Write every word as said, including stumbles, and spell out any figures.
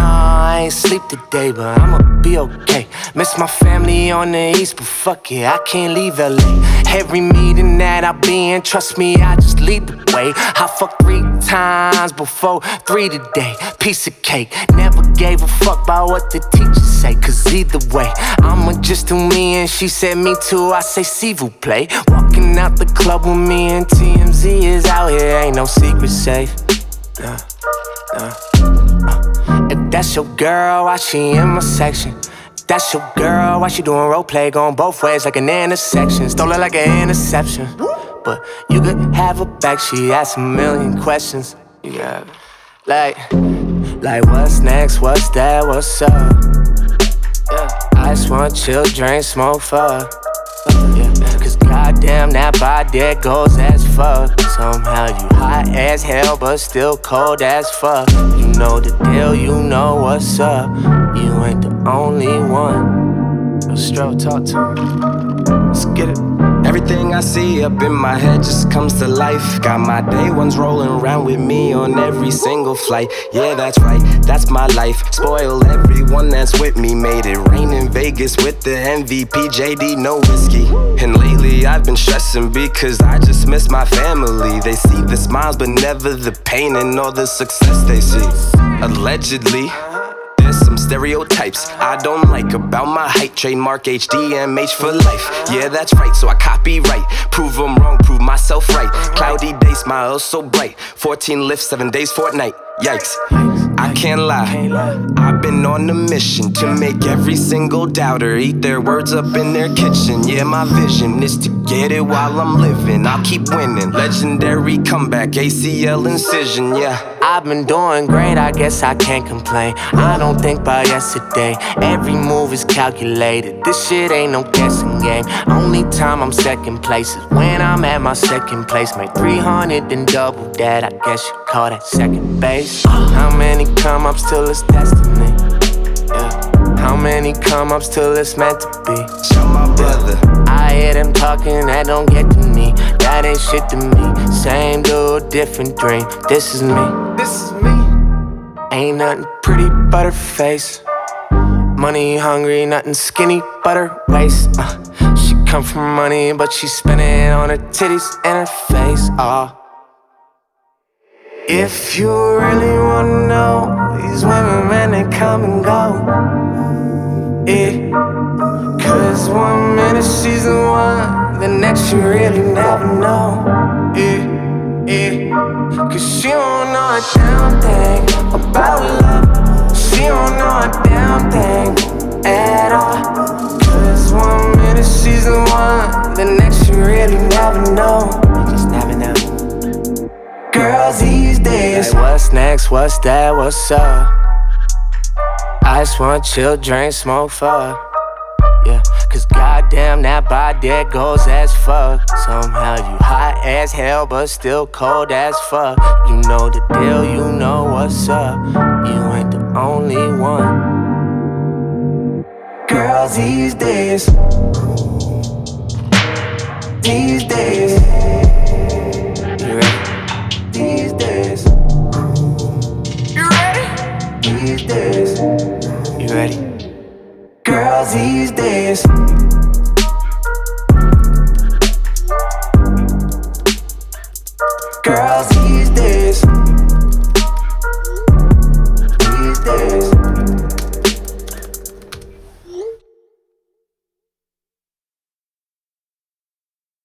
Nah, I ain't sleep today, but I'ma be okay. Miss my family on the east, but fuck it, I can't leave L A. Every meeting that I be in, trust me, I just lead the way. I fucked three times before, three today. Piece of cake, never gave a fuck about what the teachers say. Cause either way, I'ma just do me and she said me too, I say s'il vous plaît. Walking out the club with me and T M Z is out here, ain't no secret safe. Nah, nah. Uh, if that's your girl, why she in my section? If that's your girl, why she doing role play going both ways like an intersection? Stole it like an interception. But you could have her back, she asked a million questions. You got it. Like, like what's next, what's that, what's up? Yeah, I just wanna chill, drink, smoke, fuck. Yeah, cause goddamn that body there goes as fuck. Somehow you hot as hell but still cold as fuck. You know the deal, you know what's up. You ain't the only one. Yo, Stro, talk to me. Let's get it. Everything I see up in my head just comes to life. Got my day ones rolling around with me on every single flight. Yeah, that's right, that's my life. Spoil everyone that's with me. Made it rain in Vegas with the M V P, J D, no whiskey. And lately I've been stressing because I just miss my family. They see the smiles but never the pain and all the success they see. Allegedly, there's some stereotypes I don't like about my height. Trademark H D M H for life. Yeah, that's right, so I copyright. Prove them wrong, prove myself right. Cloudy day, smile so bright. fourteen lifts, seven days, fortnight. Yikes, I can't lie. I've been on a mission to make every single doubter eat their words up in their kitchen. Yeah, my vision is to get it while I'm living. I'll keep winning. Legendary comeback, A C L incision, yeah. I've been doing great, I guess I can't complain. I don't think about yesterday. Every move is calculated. This shit ain't no guessing game. Only time I'm second place is when I'm at my second place. Make three hundred then double that. I guess you call that second base. How many come ups till it's destiny? Yeah. How many come ups till it's meant to be? Show my brother. I hear them talking, that don't get to me. That ain't shit to me. Same dude, different dream. This is me. This is me. Ain't nothing pretty but her face. Money hungry, nothing skinny but her waist. Uh, she come from money, but she spend it on her titties and her face. Oh. If you really wanna know, these women, man, they come and go. Yeah. Cause one minute she's the one, the next you really never know. Yeah, yeah. Cause she don't know a damn thing about love. She don't know a damn thing at all. Cause one minute she's the one, the next you really never know. You just never know. Girls these days, like what's next, what's that, what's up? I just wanna chill, drink, smoke, fuck. Yeah, cause goddamn that body there goes as fuck. Somehow you hot as hell but still cold as fuck. You know the deal, you know what's up. You ain't the only one. Girls these days, these days, you ready? These days, you ready? These days, you ready? Girls these days.